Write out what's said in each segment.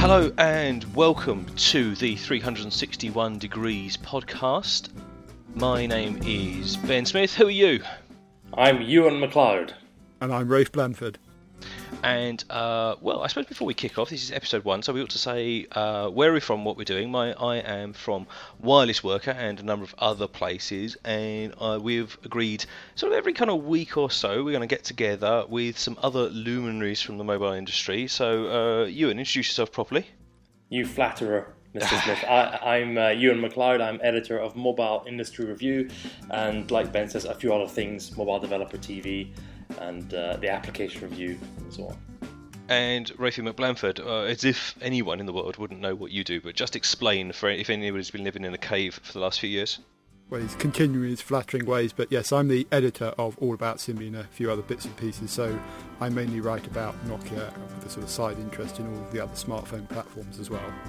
Hello and welcome to the 361 Degrees podcast. My name is Ben Smith. Who are you? I'm Ewan McLeod. And I'm Rafe Blanford. And, I suppose before we kick off, this is episode 1, so we ought to say where we're from, what we're doing. I am from Wireless Worker and a number of other places, and we've agreed sort of every kind of week or so we're going to get together with some other luminaries from the mobile industry. So, Ewan, introduce yourself properly. You flatterer, Mr. Smith. I'm Ewan McLeod. I'm editor of Mobile Industry Review, and like Ben says, a few other things, Mobile Developer TV, and the application review and so on. And Rafi McBlanford, as if anyone in the world wouldn't know what you do, but just explain for if anybody's been living in a cave for the last few years. Well, he's continuing his flattering ways, but yes, I'm the editor of All About Symbian and a few other bits and pieces, so I mainly write about Nokia with a sort of side interest in all the other smartphone platforms as well.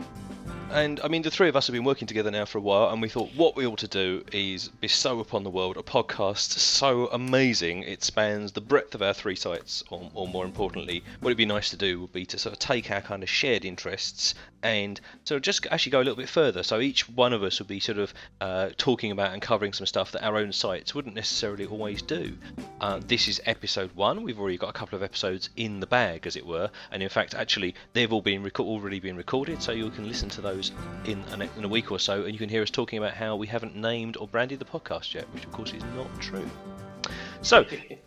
And I mean, the three of us have been working together now for a while, and we thought what we ought to do is bestow upon the world a podcast so amazing it spans the breadth of our three sites, or more importantly, what it'd be nice to do would be to sort of take our kind of shared interests and sort of just actually go a little bit further. So each one of us would be sort of talking about and covering some stuff that our own sites wouldn't necessarily always do. This is episode 1. We've already got a couple of episodes in the bag, as it were, and in fact, actually, they've all been already been recorded, so you can listen to those in a week or so, and you can hear us talking about how we haven't named or branded the podcast yet, which of course is not true. So,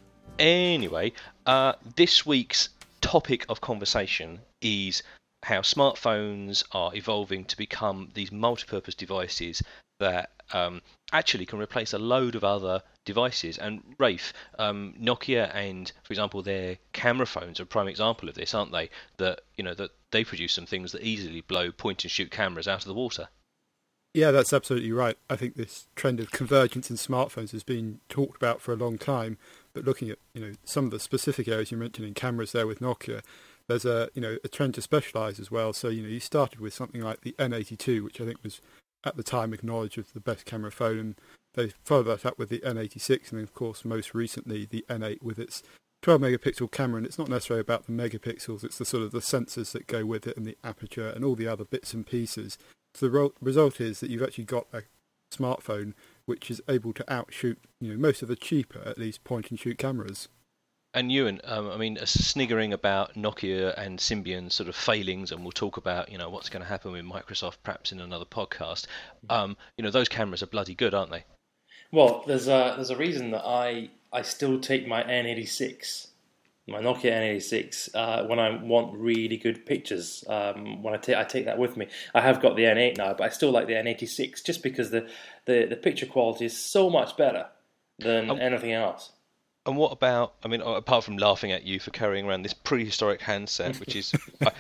anyway, this week's topic of conversation is how smartphones are evolving to become these multi-purpose devices that actually can replace a load of other devices. And Rafe, Nokia and, for example, their camera phones are a prime example of this, aren't they? That they produce some things that easily blow point-and-shoot cameras out of the water. Yeah, that's absolutely right. I think this trend of convergence in smartphones has been talked about for a long time. But looking at some of the specific areas you mentioned in cameras there with Nokia, there's a trend to specialise as well. So you started with something like the N82, which I think was at the time acknowledged as the best camera phone, and they followed that up with the N86, and then of course most recently the N8 with its 12 megapixel camera. And it's not necessarily about the megapixels, it's the sort of the sensors that go with it and the aperture and all the other bits and pieces. So the result is that you've actually got a smartphone which is able to outshoot most of the cheaper, at least, point and shoot cameras. And Ewan, I mean, a sniggering about Nokia and Symbian sort of failings, and we'll talk about what's going to happen with Microsoft perhaps in another podcast. Those cameras are bloody good, aren't they? Well, there's a reason that I still take my N86, my Nokia N86, when I want really good pictures. When I take that with me. I have got the N8 now, but I still like the N86 just because the picture quality is so much better than anything else. And what about, I mean, apart from laughing at you for carrying around this prehistoric handset, which is,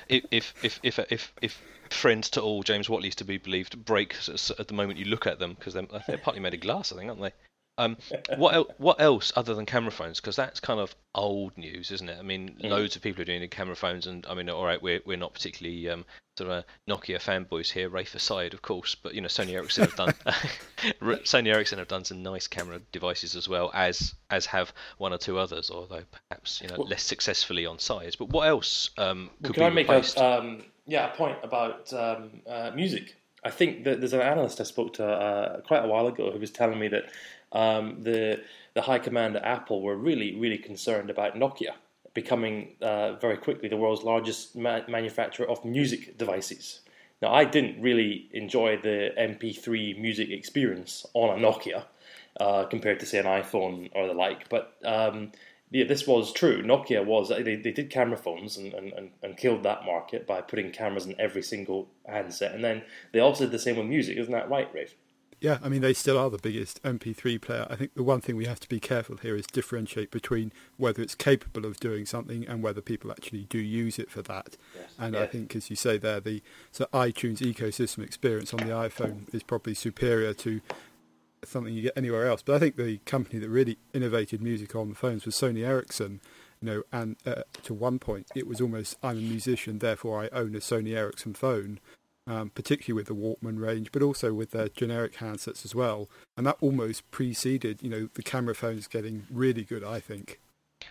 if friends to all, James Watley's to be believed, break at the moment you look at them, because they're partly made of glass, I think, aren't they? What else other than camera phones? Because that's kind of old news, isn't it? I mean, loads of people are doing camera phones, and I mean, all right, we're not particularly sort of Nokia fanboys here, Rafe aside, of course. But Sony Ericsson have done some nice camera devices as well, as have one or two others, although perhaps less successfully on size. But what else could be replaced? Can I make a point about music? I think that there's an analyst I spoke to quite a while ago who was telling me that the high command at Apple were really, really concerned about Nokia becoming very quickly the world's largest manufacturer of music devices. Now, I didn't really enjoy the MP3 music experience on a Nokia compared to, say, an iPhone or the like, but this was true. Nokia they did camera phones and killed that market by putting cameras in every single handset, and then they also did the same with music. Isn't that right, Rafe? Yeah, I mean, they still are the biggest MP3 player. I think the one thing we have to be careful here is differentiate between whether it's capable of doing something and whether people actually do use it for that. Yes. And I think, as you say there, the iTunes ecosystem experience on the iPhone is probably superior to something you get anywhere else. But I think the company that really innovated music on the phones was Sony Ericsson. And to one point, it was almost, I'm a musician, therefore I own a Sony Ericsson phone. Particularly with the Walkman range, but also with their generic handsets as well. And that almost preceded, the camera phones getting really good, I think.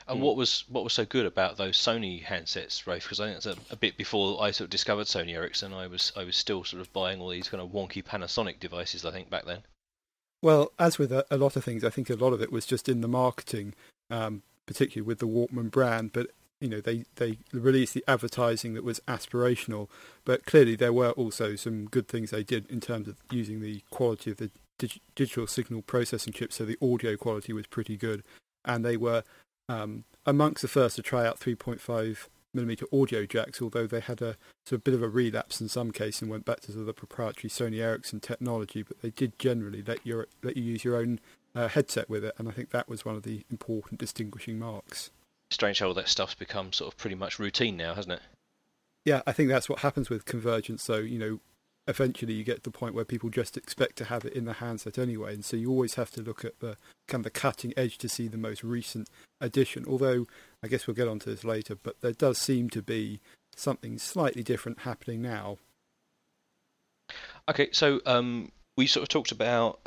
And what was so good about those Sony handsets, Rafe? Because I think that's a bit before I sort of discovered Sony Ericsson. I was still sort of buying all these kind of wonky Panasonic devices, I think, back then. Well, as with a lot of things, I think a lot of it was just in the marketing, particularly with the Walkman brand. But they released the advertising that was aspirational. But clearly, there were also some good things they did in terms of using the quality of the digital signal processing chip. So the audio quality was pretty good, and they were amongst the first to try out 3.5mm audio jacks, although they had a sort of bit of a relapse in some cases and went back to sort of the proprietary Sony Ericsson technology, but they did generally let you use your own headset with it, and I think that was one of the important distinguishing marks. Strange how all that stuff's become sort of pretty much routine now, hasn't it? Yeah, I think that's what happens with convergence, so, eventually you get to the point where people just expect to have it in the handset anyway, and so you always have to look at the kind of the cutting edge to see the most recent addition, although I guess we'll get onto this later, but there does seem to be something slightly different happening now. Okay, so we sort of talked about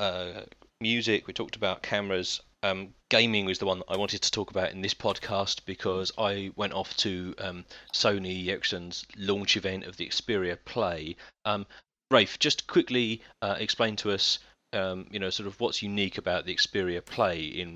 music, we talked about cameras. Gaming was the one that I wanted to talk about in this podcast because I went off to Sony Ericsson's launch event of the Xperia Play. Rafe, just quickly explain to us, sort of what's unique about the Xperia Play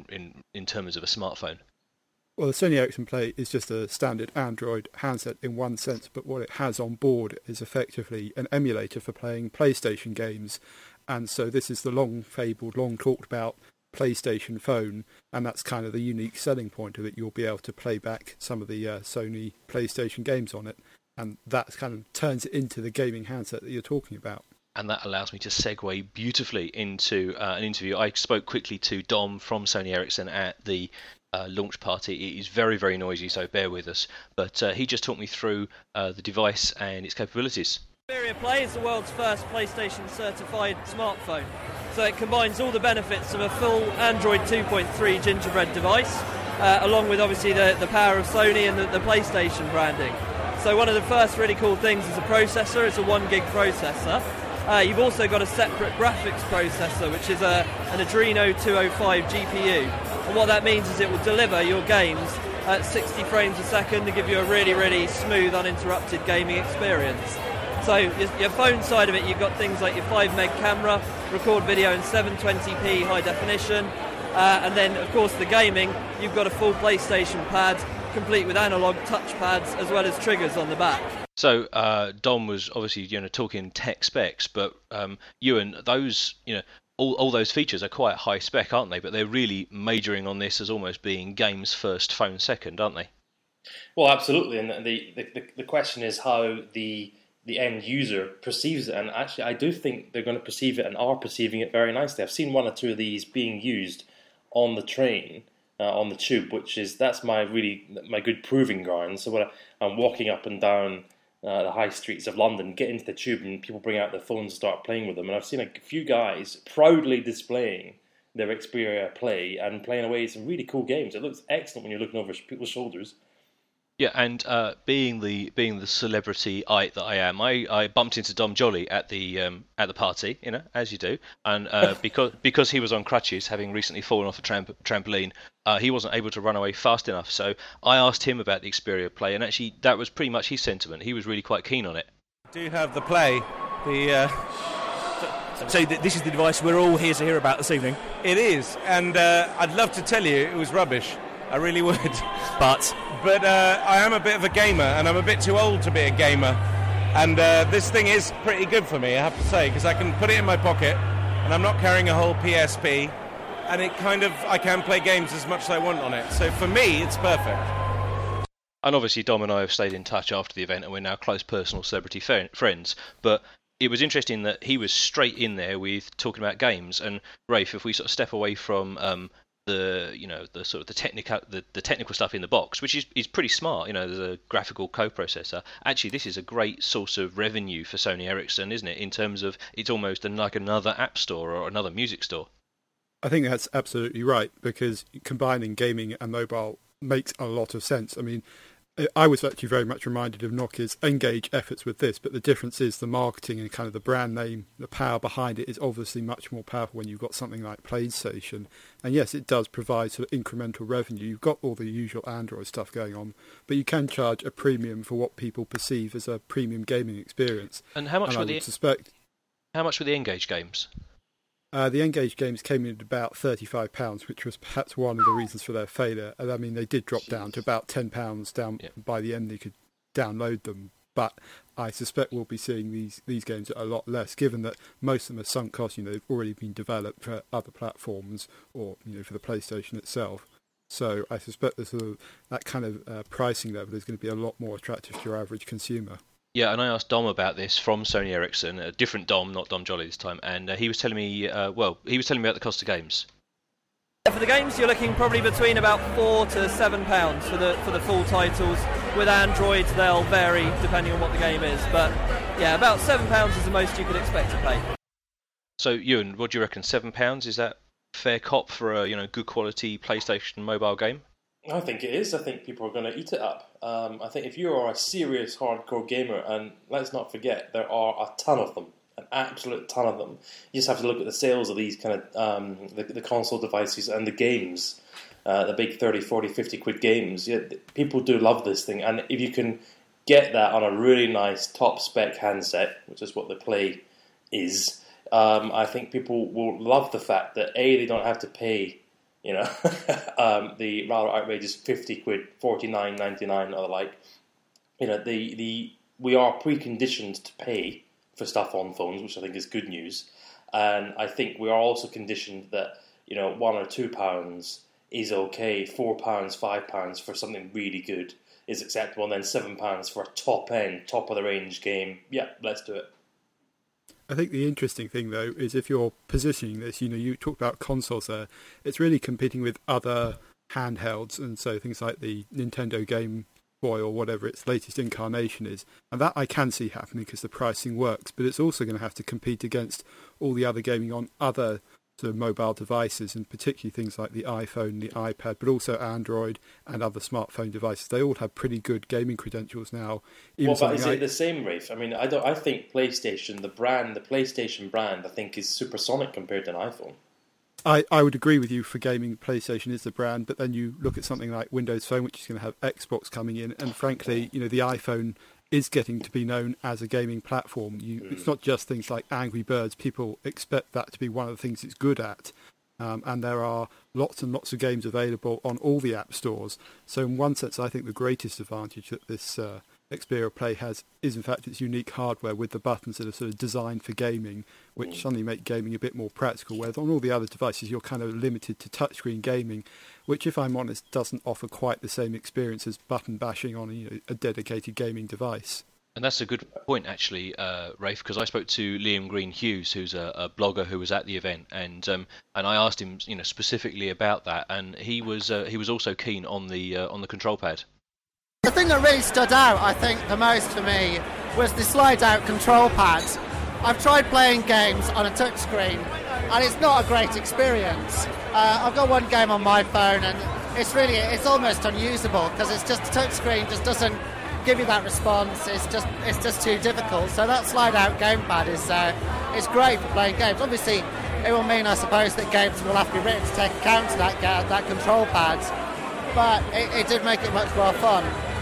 in terms of a smartphone. Well, the Sony Ericsson Play is just a standard Android handset in one sense, but what it has on board is effectively an emulator for playing PlayStation games. And so this is the long-fabled, long-talked-about PlayStation phone, and that's kind of the unique selling point of it. You'll be able to play back some of the Sony PlayStation games on it, and that kind of turns it into the gaming handset that you're talking about. And that allows me to segue beautifully into an interview. I spoke quickly to Dom from Sony Ericsson at the launch party. It is very, very noisy, so bear with us. But he just talked me through the device and its capabilities. Xperia Play is the world's first PlayStation certified smartphone. So it combines all the benefits of a full Android 2.3 gingerbread device, along with obviously the power of Sony and the PlayStation branding. So one of the first really cool things is a processor. It's a 1 gig processor. You've also got a separate graphics processor, which is an Adreno 205 GPU. And what that means is it will deliver your games at 60 frames a second to give you a really, really smooth, uninterrupted gaming experience. So your phone side of it, you've got things like your 5 meg camera, record video in 720p high definition, and then of course the gaming, you've got a full PlayStation pad, complete with analog touchpads as well as triggers on the back. So Dom was obviously talking tech specs, but Ewan, those all those features are quite high spec, aren't they? But they're really majoring on this as almost being games first, phone second, aren't they? Well, absolutely, and the question is how the end user perceives it, and actually I do think they're going to perceive it and are perceiving it very nicely. I've seen 1 or 2 of these being used on the train, on the tube, that's my good proving ground. So when I'm walking up and down the high streets of London, get into the tube and people bring out their phones and start playing with them, and I've seen a few guys proudly displaying their Xperia Play and playing away some really cool games. It looks excellent when you're looking over people's shoulders. Yeah, and being the celebrity-ite that I am, I bumped into Dom Jolly at the party, as you do, and because he was on crutches, having recently fallen off a trampoline, he wasn't able to run away fast enough. So I asked him about the Xperia Play, and actually that was pretty much his sentiment. He was really quite keen on it. Do you have the Play? So this is the device we're all here to hear about this evening. It is, and I'd love to tell you it was rubbish. I really would. But I am a bit of a gamer, and I'm a bit too old to be a gamer. And this thing is pretty good for me, I have to say, because I can put it in my pocket, and I'm not carrying a whole PSP, and I can play games as much as I want on it. So for me, it's perfect. And obviously Dom and I have stayed in touch after the event, and we're now close personal celebrity friends. But it was interesting that he was straight in there with talking about games. And Rafe, if we sort of step away from the technical stuff in the box, which is pretty smart. There's a graphical coprocessor. Actually, this is a great source of revenue for Sony Ericsson, isn't it? In terms of it's almost like another app store or another music store. I think that's absolutely right, because combining gaming and mobile makes a lot of sense. I mean, I was actually very much reminded of Nokia's Engage efforts with this, but the difference is the marketing and kind of the brand name, the power behind it is obviously much more powerful when you've got something like PlayStation. And yes, it does provide sort of incremental revenue. You've got all the usual Android stuff going on, but you can charge a premium for what people perceive as a premium gaming experience. And how much and how much were the Engage games? The Engage games came in at about £35, which was perhaps one of the reasons for their failure. And I mean, they did drop down to about £10 down by the end. You could download them, but I suspect we'll be seeing these games at a lot less, given that most of them are sunk costs. They've already been developed for other platforms or for the PlayStation itself. So I suspect that kind of pricing level is going to be a lot more attractive to your average consumer. Yeah, and I asked Dom about this from Sony Ericsson, a different Dom, not Dom Jolly this time, and he was telling me, about the cost of games. For the games, you're looking probably between about £4 to £7 for the full titles. With Android, they'll vary depending on what the game is, but yeah, about £7 is the most you could expect to pay. So, Ewan, what do you reckon? £7, is that fair cop for a good quality PlayStation mobile game? I think it is. I think people are going to eat it up. I think if you are a serious hardcore gamer, and let's not forget, there are a ton of them, an absolute ton of them. You just have to look at the sales of these kind of the console devices and the games, the big 30, 40, 50 quid games. Yeah, people do love this thing, and if you can get that on a really nice top spec handset, which is what the Play is, I think people will love the fact that they don't have to pay the rather outrageous 50 quid, 49.99 or the like. We are preconditioned to pay for stuff on phones, which I think is good news. And I think we are also conditioned that, £1 or £2 is okay, £4, £5 for something really good is acceptable, and then £7 for a top-end, top-of-the-range game. Yeah, let's do it. I think the interesting thing, though, is if you're positioning this, you talked about consoles there, it's really competing with other handhelds, and so things like the Nintendo Game Boy or whatever its latest incarnation is. And that I can see happening because the pricing works, but it's also going to have to compete against all the other gaming on other sort of mobile devices, and particularly things like the iPhone, the iPad, but also Android and other smartphone devices. They all have pretty good gaming credentials now. But is it the same, Rafe? I mean, I think PlayStation, the PlayStation brand, I think is supersonic compared to an iPhone. I would agree with you for gaming, PlayStation is the brand, but then you look at something like Windows Phone, which is going to have Xbox coming in, and frankly, the iPhone is getting to be known as a gaming platform. It's not just things like Angry Birds. People expect that to be one of the things it's good at. And there are lots and lots of games available on all the app stores. So in one sense, I think the greatest advantage that this Xperia Play has is in fact its unique hardware with the buttons that are sort of designed for gaming, which suddenly make gaming a bit more practical, whereas on all the other devices you're kind of limited to touchscreen gaming, which, if I'm honest, doesn't offer quite the same experience as button bashing on a dedicated gaming device. And that's a good point, actually, Rafe, because I spoke to Liam Green Hughes, who's a blogger who was at the event, and I asked him, specifically about that, and he was also keen on the control pad. The thing that really stood out, I think, the most for me was the slide-out control pad. I've tried playing games on a touchscreen, and it's not a great experience. I've got one game on my phone, and it's almost unusable because it's just the touchscreen just doesn't give you that response. It's just too difficult. So that slide-out gamepad is great for playing games. Obviously, it will mean, I suppose, that games will have to be written to take account of that control pad, but it did make it much more fun.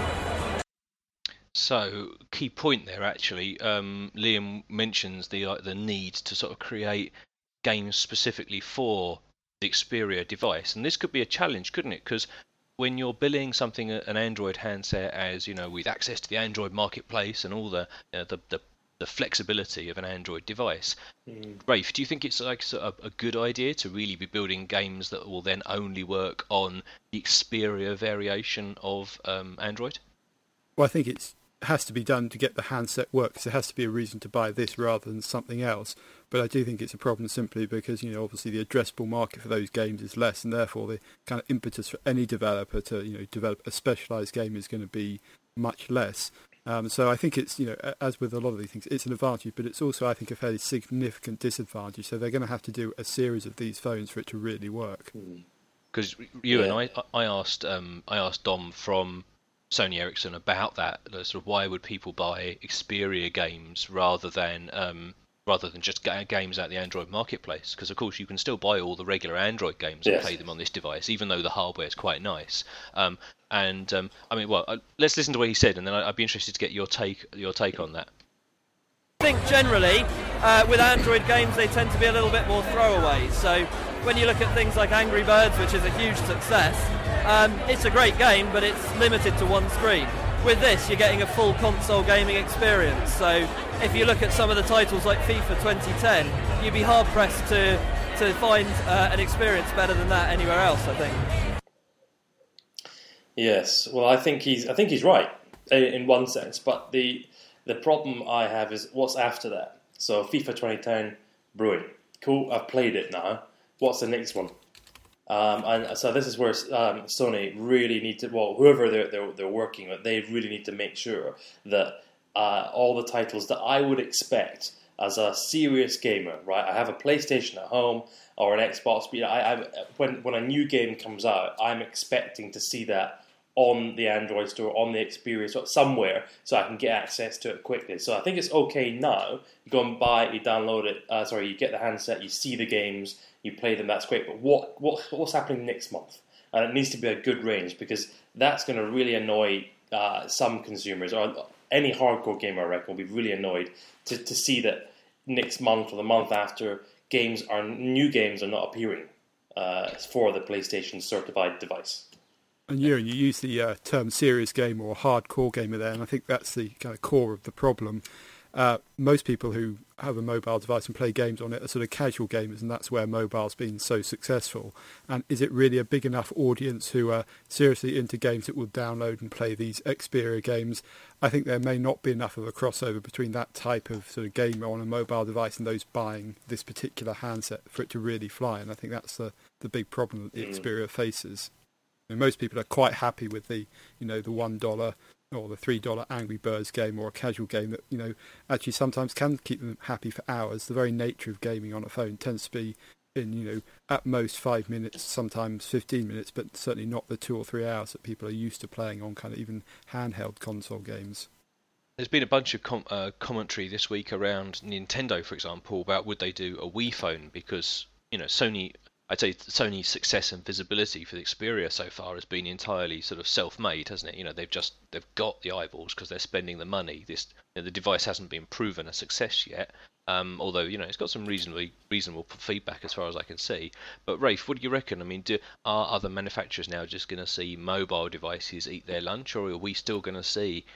So, key point there, actually. Liam mentions the need to sort of create games specifically for the Xperia device, and this could be a challenge, couldn't it? Because when you're billing something, an Android handset, as with access to the Android marketplace and all the flexibility of an Android device, Rafe, do you think it's like a good idea to really be building games that will then only work on the Xperia variation of Android? Well, I think it has to be done to get the handset work, because there has to be a reason to buy this rather than something else. But I do think it's a problem simply because, obviously the addressable market for those games is less, and therefore the kind of impetus for any developer to, develop a specialised game is going to be much less. So I think it's, as with a lot of these things, it's an advantage, but it's also, I think, a fairly significant disadvantage. So they're going to have to do a series of these phones for it to really work. Because I asked Dom from Sony Ericsson about that. Sort of why would people buy Xperia games rather than just games out the Android marketplace? Because of course you can still buy all the regular Android games and play them on this device, even though the hardware is quite nice. I mean, well, let's listen to what he said, and then I'd be interested to get your take on that. I think generally with Android games they tend to be a little bit more throwaways. So when you look at things like Angry Birds, which is a huge success, it's a great game, but it's limited to one screen. With this, you're getting a full console gaming experience. So if you look at some of the titles like FIFA 2010, you'd be hard pressed to find an experience better than that anywhere else, I think. Yes, well, I think he's right in one sense, but the problem I have is what's after that. So FIFA 2010, brilliant, cool. I've played it now. What's the next one? And so this is where Sony really need to, well, whoever they're working with, they really need to make sure that all the titles that I would expect as a serious gamer, right? I have a PlayStation at home or an Xbox, but when a new game comes out, I'm expecting to see that on the Android store, on the Xperia, or somewhere, so I can get access to it quickly. So I think it's okay now. You go and buy it, you download it. You get the handset, you see the games, you play them. That's great. But what's happening next month? And it needs to be a good range, because that's going to really annoy some consumers, or any hardcore gamer, I reckon, will be really annoyed to see that next month or the month after new games are not appearing for the PlayStation certified device. And you use the term serious gamer or hardcore gamer there, and I think that's the kind of core of the problem. Most people who have a mobile device and play games on it are sort of casual gamers, and that's where mobile's been so successful. And is it really a big enough audience who are seriously into games that will download and play these Xperia games? I think there may not be enough of a crossover between that type of sort of gamer on a mobile device and those buying this particular handset for it to really fly. And I think that's the big problem that the Xperia faces. And most people are quite happy with the $1 or the $3 Angry Birds game, or a casual game that actually sometimes can keep them happy for hours. The very nature of gaming on a phone tends to be in at most 5 minutes, sometimes 15 minutes, but certainly not the 2 or 3 hours that people are used to playing on kind of even handheld console games. There's been a bunch of commentary this week around Nintendo, for example, about would they do a Wii phone, because I'd say Sony's success and visibility for the Xperia so far has been entirely sort of self-made, hasn't it? They've got the eyeballs because they're spending the money. The device hasn't been proven a success yet, although it's got some reasonable feedback as far as I can see. But Rafe, what do you reckon? I mean, are other manufacturers now just going to see mobile devices eat their lunch, or are we still going to see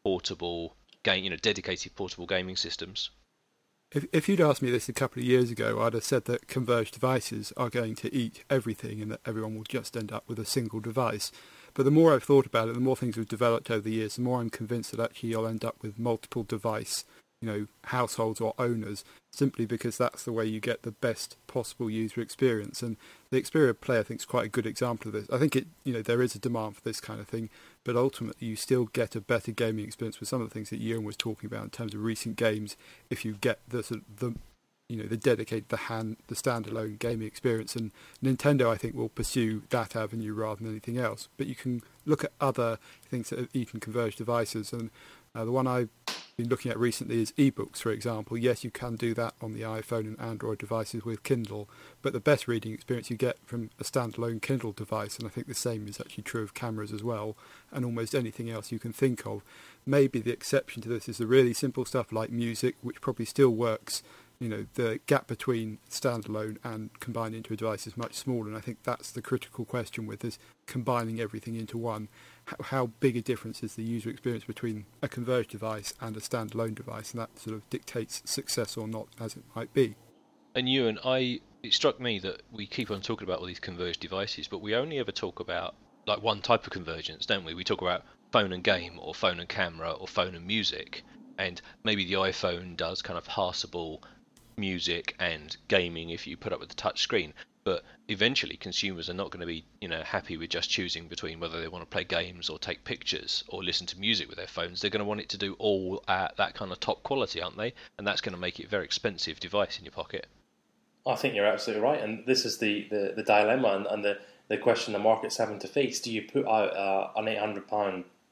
dedicated portable gaming systems? If you'd asked me this a couple of years ago, I'd have said that converged devices are going to eat everything and that everyone will just end up with a single device. But the more I've thought about it, the more things have developed over the years, the more I'm convinced that actually you'll end up with multiple device, households or owners, simply because that's the way you get the best possible user experience. And the Xperia Play, I think, is quite a good example of this. I think there is a demand for this kind of thing, but ultimately you still get a better gaming experience with some of the things that Ewan was talking about in terms of recent games if you get the dedicated, the standalone gaming experience. And Nintendo, I think, will pursue that avenue rather than anything else. But you can look at other things that have eaten converged devices, and the one I've been looking at recently is ebooks, for example. Yes, you can do that on the iPhone and Android devices with Kindle, but the best reading experience you get from a standalone Kindle device, and I think the same is actually true of cameras as well, and almost anything else you can think of. Maybe the exception to this is the really simple stuff like music, which probably still works. The gap between standalone and combined into a device is much smaller, and I think that's the critical question with this combining everything into one. How big a difference is the user experience between a converged device and a standalone device, and that sort of dictates success or not, as it might be. And it struck me that we keep on talking about all these converged devices, but we only ever talk about like one type of convergence, don't we? We talk about phone and game, or phone and camera, or phone and music, and maybe the iPhone does kind of parsable music and gaming if you put up with the touch screen, but eventually consumers are not going to be happy with just choosing between whether they want to play games or take pictures or listen to music with their phones. They're going to want it to do all at that kind of top quality, aren't they? And that's going to make it a very expensive device in your pocket. I think you're absolutely right, and this is the dilemma and the question the market's having to face. Do you put out an £800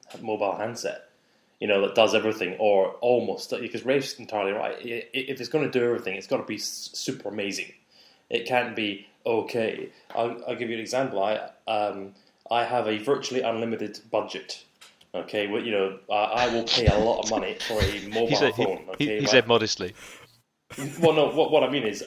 mobile handset, that does everything or almost. Because Rafe's entirely right. If it's going to do everything, it's got to be super amazing. It can't be okay. I'll give you an example. I have a virtually unlimited budget. Okay, well, I will pay a lot of money for a mobile phone. Okay, he said modestly. Well, no. What I mean is,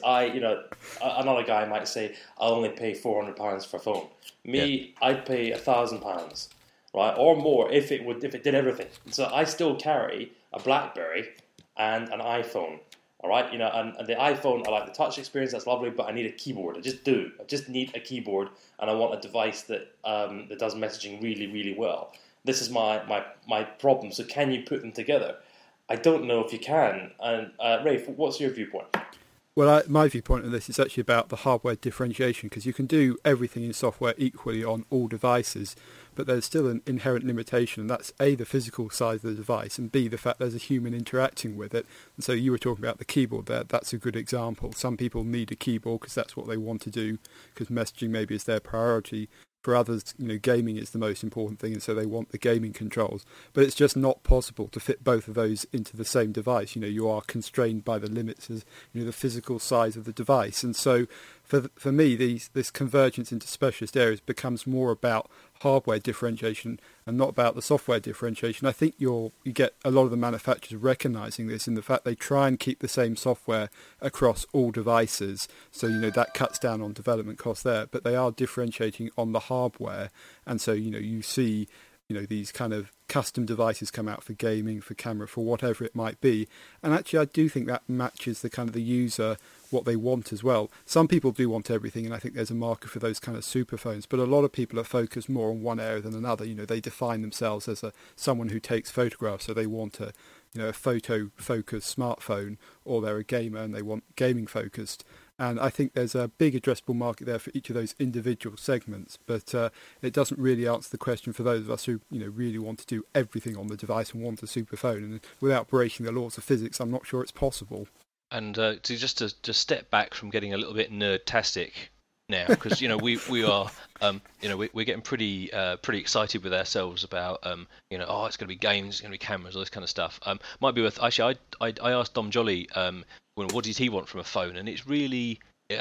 another guy might say, "I'll only pay £400 for a phone." Me, I'd pay £1,000, right, or more if it did everything. So I still carry a BlackBerry and an iPhone. All right, and the iPhone, I like the touch experience. That's lovely, but I need a keyboard. I just need a keyboard, and I want a device that does messaging really, really well. This is my problem. So can you put them together? I don't know if you can. And Rafe, what's your viewpoint? Well, my viewpoint on this is actually about the hardware differentiation, because you can do everything in software equally on all devices, but there's still an inherent limitation, and that's A, the physical size of the device, and B, the fact there's a human interacting with it. And so you were talking about the keyboard there. That's a good example. Some people need a keyboard because that's what they want to do, because messaging maybe is their priority. For others, gaming is the most important thing, and so they want the gaming controls. But it's just not possible to fit both of those into the same device. You are constrained by the limits of the physical size of the device. And so for me, this convergence into specialist areas becomes more about hardware differentiation and not about the software differentiation. I think you get a lot of the manufacturers recognising this in the fact they try and keep the same software across all devices. So, that cuts down on development costs there, but they are differentiating on the hardware. And so, you see, these kind of custom devices come out for gaming, for camera, for whatever it might be. And actually, I do think that matches the kind of the user, what they want as well. Some people do want everything, and I think there's a market for those kind of super phones, but a lot of people are focused more on one area than another. They define themselves as someone who takes photographs, so they want a photo-focused smartphone, or they're a gamer and they want gaming-focused. And I think there's a big addressable market there for each of those individual segments, but it doesn't really answer the question for those of us who really want to do everything on the device and want a super phone. And without breaking the laws of physics, I'm not sure it's possible. And to step back from getting a little bit nerdtastic now, because we are we're getting pretty excited with ourselves about it's going to be games, it's going to be cameras, all this kind of stuff. Might be worth actually. I asked Dom Jolly what did he want from a phone, and it was really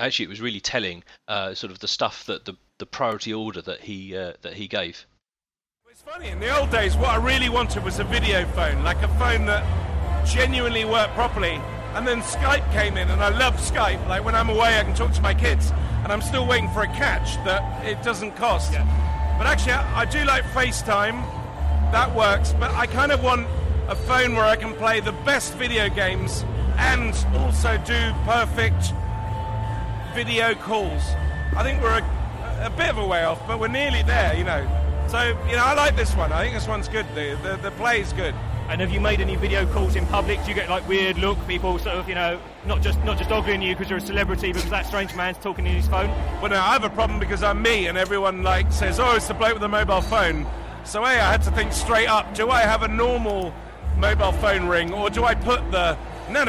telling, sort of the stuff that the priority order that he gave. It's funny, in the old days what I really wanted was a video phone, like a phone that genuinely worked properly. And then Skype came in, and I love Skype. Like when I'm away, I can talk to my kids, and I'm still waiting for a catch that it doesn't cost. Yeah. But actually, I do like FaceTime. That works. But I kind of want a phone where I can play the best video games and also do perfect video calls. I think we're a bit of a way off, but we're nearly there, So, I like this one. I think this one's good. The play's good. And have you made any video calls in public? Do you get weird look, people sort of, not just ogling you because you're a celebrity, because that strange man's talking in his phone? Well, no, I have a problem because I'm me, and everyone says, "Oh, it's the bloke with a mobile phone." So, I had to think straight up: do I have a normal mobile phone ring, or do I put the no,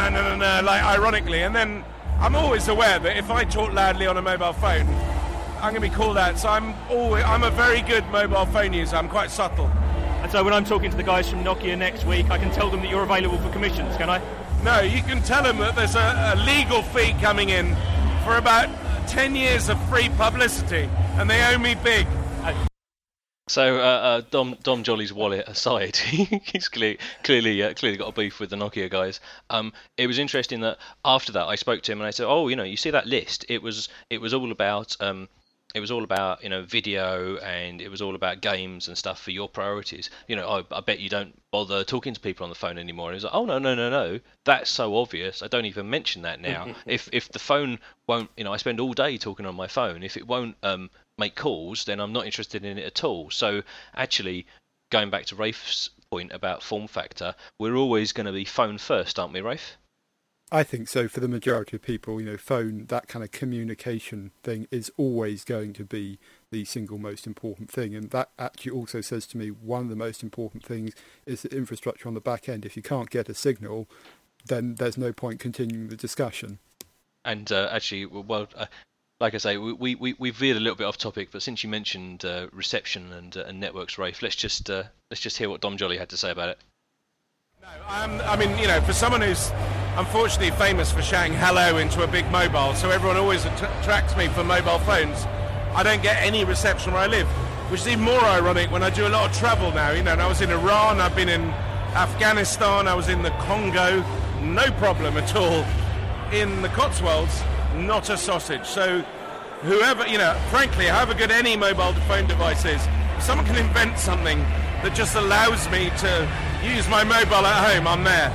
ironically? And then I'm always aware that if I talk loudly on a mobile phone, I'm going to be called out. So I'm a very good mobile phone user. I'm quite subtle. And so when I'm talking to the guys from Nokia next week, I can tell them that you're available for commissions, can I? No, you can tell them that there's a legal fee coming in for about 10 years of free publicity, and they owe me big. So Dom Jolly's wallet aside, he's clearly got a beef with the Nokia guys. It was interesting that after that I spoke to him and I said, "Oh, you see that list? It was all about video, and it was all about games and stuff for your priorities. I bet you don't bother talking to people on the phone anymore." And he's like, "Oh no, that's so obvious. I don't even mention that now. if the phone won't, I spend all day talking on my phone. If it won't make calls, then I'm not interested in it at all." So actually, going back to Rafe's point about form factor, we're always going to be phone first, aren't we, Rafe? I think so. For the majority of people, phone, that kind of communication thing is always going to be the single most important thing. And that actually also says to me one of the most important things is the infrastructure on the back end. If you can't get a signal, then there's no point continuing the discussion. And actually, Like I say, we veered a little bit off topic, but since you mentioned reception and networks, Rafe, let's just hear what Dom Jolly had to say about it. No, I mean, for someone who's unfortunately famous for shouting hello into a big mobile, so everyone always attracts me for mobile phones, I don't get any reception where I live, which is even more ironic when I do a lot of travel now. And I was in Iran, I've been in Afghanistan, I was in the Congo, no problem at all. In the Cotswolds, not a sausage. So whoever, frankly, however good any mobile phone device is, if someone can invent something that just allows me to use my mobile at home, I'm there.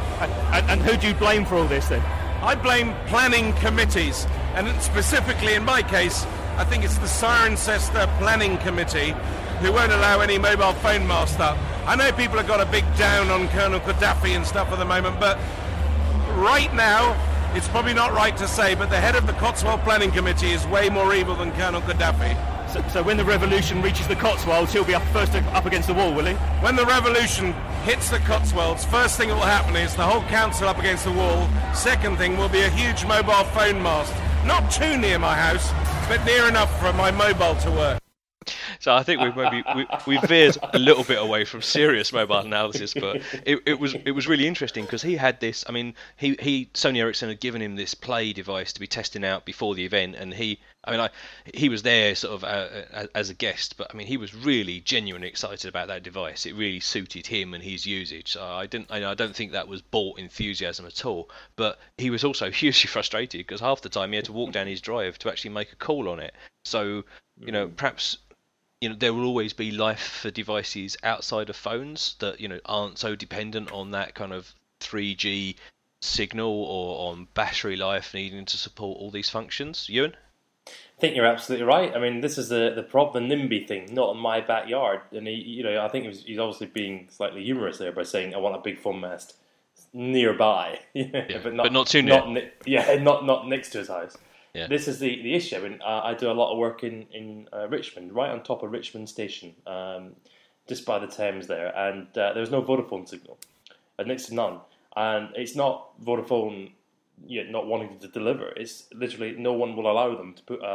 And who do you blame for all this then? I blame planning committees, and specifically in my case, I think it's the Cirencester Planning Committee who won't allow any mobile phone mast up. I know people have got a big down on Colonel Gaddafi and stuff at the moment, but right now, it's probably not right to say, but the head of the Cotswold Planning Committee is way more evil than Colonel Gaddafi. So when the revolution reaches the Cotswolds, he'll be first up against the wall, will he? When the revolution hits the Cotswolds, first thing that will happen is the whole council up against the wall. Second thing will be a huge mobile phone mast. Not too near my house, but near enough for my mobile to work. So I think we veered a little bit away from serious mobile analysis, but it was really interesting because he had this. I mean, Sony Ericsson had given him this Play device to be testing out before the event, and he was there sort of as a guest, but I mean he was really genuinely excited about that device. It really suited him and his usage. So I don't think that was bought enthusiasm at all. But he was also hugely frustrated because half the time he had to walk down his drive to actually make a call on it. So perhaps. There will always be life for devices outside of phones that aren't so dependent on that kind of 3G signal or on battery life needing to support all these functions. Ewan? I think you're absolutely right. I mean, this is the problem, the NIMBY thing, not in my backyard. And I think he's obviously being slightly humorous there by saying I want a big phone mast nearby, but not too near. Not next to his house. Yeah. This is the issue. I mean, I do a lot of work in Richmond, right on top of Richmond Station, just by the Thames there, and there's no Vodafone signal, next to none. And it's not Vodafone not wanting to deliver. It's literally no one will allow them to put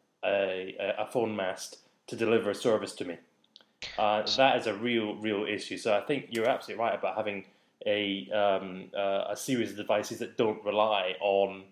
a phone mast to deliver a service to me. That is a real issue. So I think you're absolutely right about having a series of devices that don't rely on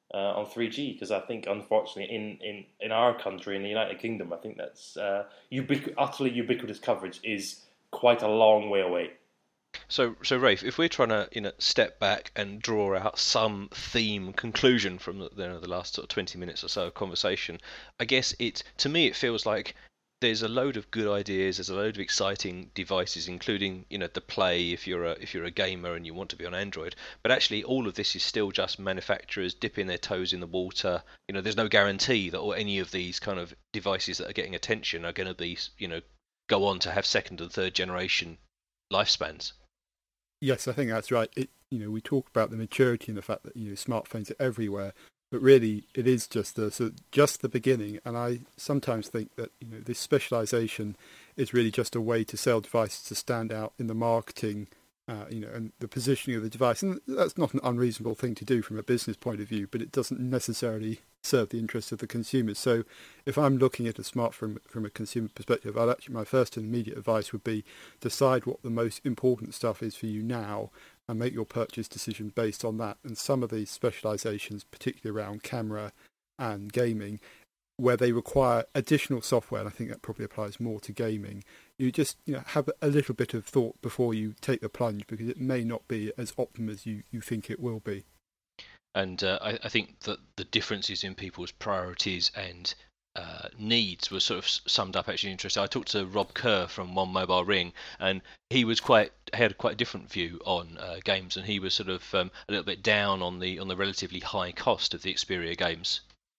3G, because I think unfortunately in our country, in the United Kingdom, I think that's utterly ubiquitous coverage is quite a long way away. So Rafe, if we're trying to step back and draw out some theme conclusion from the last sort of 20 minutes or so of conversation, I guess to me it feels like there's a load of good ideas, there's a load of exciting devices, including the Play if you're a gamer and you want to be on Android. But actually, all of this is still just manufacturers dipping their toes in the water. There's no guarantee that any of these kind of devices that are getting attention are going to be go on to have second and third generation lifespans. Yes, I think that's right. We talk about the maturity and the fact that smartphones are everywhere. But really, it is just the beginning, and I sometimes think that this specialisation is really just a way to sell devices to stand out in the marketing, and the positioning of the device. And that's not an unreasonable thing to do from a business point of view, but it doesn't necessarily serve the interests of the consumers. So, if I'm looking at a smartphone from a consumer perspective, my first and immediate advice would be decide what the most important stuff is for you now, and make your purchase decision based on that. And some of these specializations, particularly around camera and gaming, where they require additional software, and I think that probably applies more to gaming, you just have a little bit of thought before you take the plunge, because it may not be as optimum as you think it will be. And I think that the differences in people's priorities and needs was sort of summed up actually interesting. I talked to Rob Kerr from One Mobile Ring, and he had quite a different view on games, and he was sort of a little bit down on the relatively high cost of the Xperia games.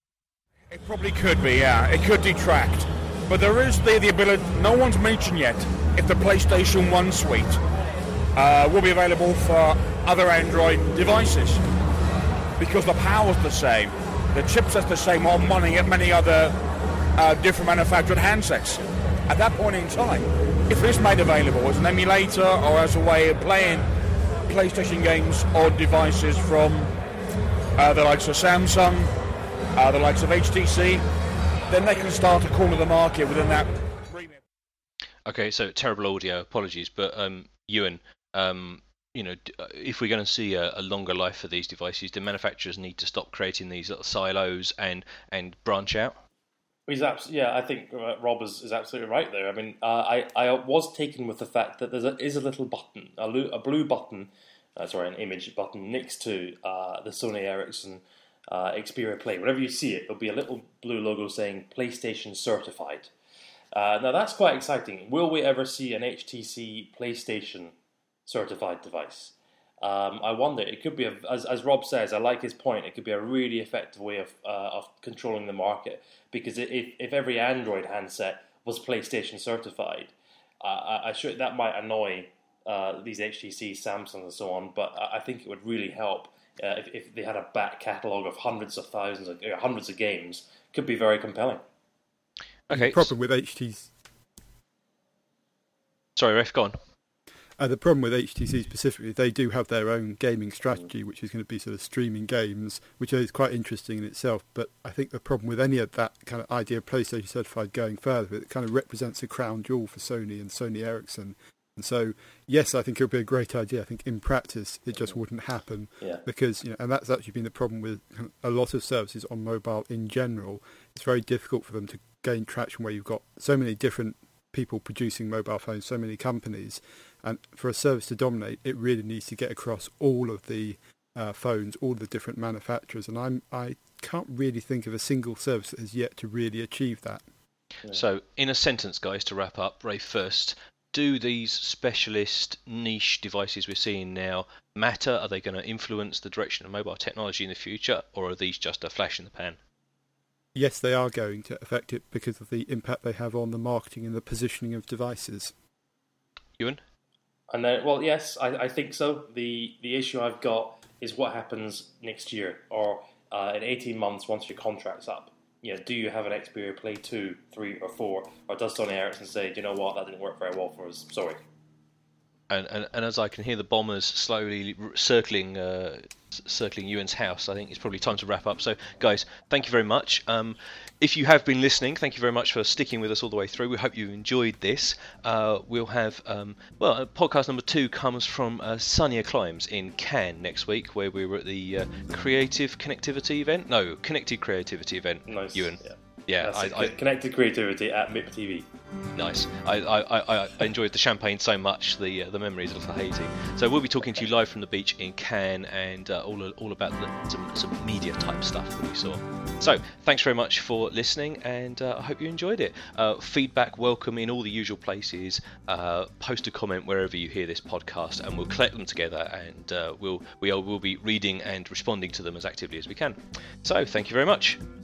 It probably could be, yeah. It could detract, but there is the ability. No one's mentioned yet if the PlayStation 1 suite will be available for other Android devices, because the power's the same. The chipset's the same on many other different manufactured handsets. At that point in time, if it's made available as an emulator or as a way of playing PlayStation games on devices from the likes of Samsung, the likes of HTC, then they can start to corner the market within that premium. Okay, so terrible audio. Apologies, but Ewan, if we're going to see a longer life for these devices, do manufacturers need to stop creating these little silos and branch out? I think Rob is absolutely right there. I mean, I was taken with the fact that there is a little button, a blue button, an image button next to the Sony Ericsson Xperia Play. Whenever you see it, there'll be a little blue logo saying PlayStation Certified. Now that's quite exciting. Will we ever see an HTC PlayStation certified device? I wonder. It could be, as Rob says, I like his point, it could be a really effective way of controlling the market, because if every Android handset was PlayStation certified, that might annoy these HTC, Samsung and so on, but I think it would really help if they had a back catalogue of hundreds of games. Could be very compelling. Okay. The problem with HTC... Sorry, Ref, go on. The problem with HTC specifically, they do have their own gaming strategy, which is going to be sort of streaming games, which is quite interesting in itself. But I think the problem with any of that kind of idea of PlayStation certified going further, it kind of represents a crown jewel for Sony and Sony Ericsson. And so, yes, I think it would be a great idea. I think in practice, it just wouldn't happen because, and that's actually been the problem with a lot of services on mobile in general. It's very difficult for them to gain traction where you've got so many different people producing mobile phones, so many companies. And for a service to dominate, it really needs to get across all of the phones, all the different manufacturers. And I can't really think of a single service that has yet to really achieve that. So, in a sentence, guys, to wrap up, Ray first, do these specialist niche devices we're seeing now matter? Are they going to influence the direction of mobile technology in the future, or are these just a flash in the pan? Yes, they are going to affect it because of the impact they have on the marketing and the positioning of devices. Ewan? And yes, I think so. The issue I've got is what happens next year or in 18 months once your contract's up. Do you have an Xperia Play 2, 3 or 4? Or does Sony Ericsson say, do you know what, that didn't work very well for us, sorry. And as I can hear the bombers slowly circling Ewan's house, I think it's probably time to wrap up. So, guys, thank you very much. If you have been listening, thank you very much for sticking with us all the way through. We hope you enjoyed this. We'll have, podcast number 2 comes from Sunnier Climes in Cannes next week, where we were at the Creative Connectivity event. No, Connected Creativity event, nice. Ewan. Yeah, Connected Creativity at MIP TV. Nice. I enjoyed the champagne so much, the memories are a little hazy. So we'll be talking to you live from the beach in Cannes and all about some media type stuff that we saw. So thanks very much for listening, and I hope you enjoyed it. Feedback welcome in all the usual places. Post a comment wherever you hear this podcast, and we'll collect them together, and we'll be reading and responding to them as actively as we can. So thank you very much.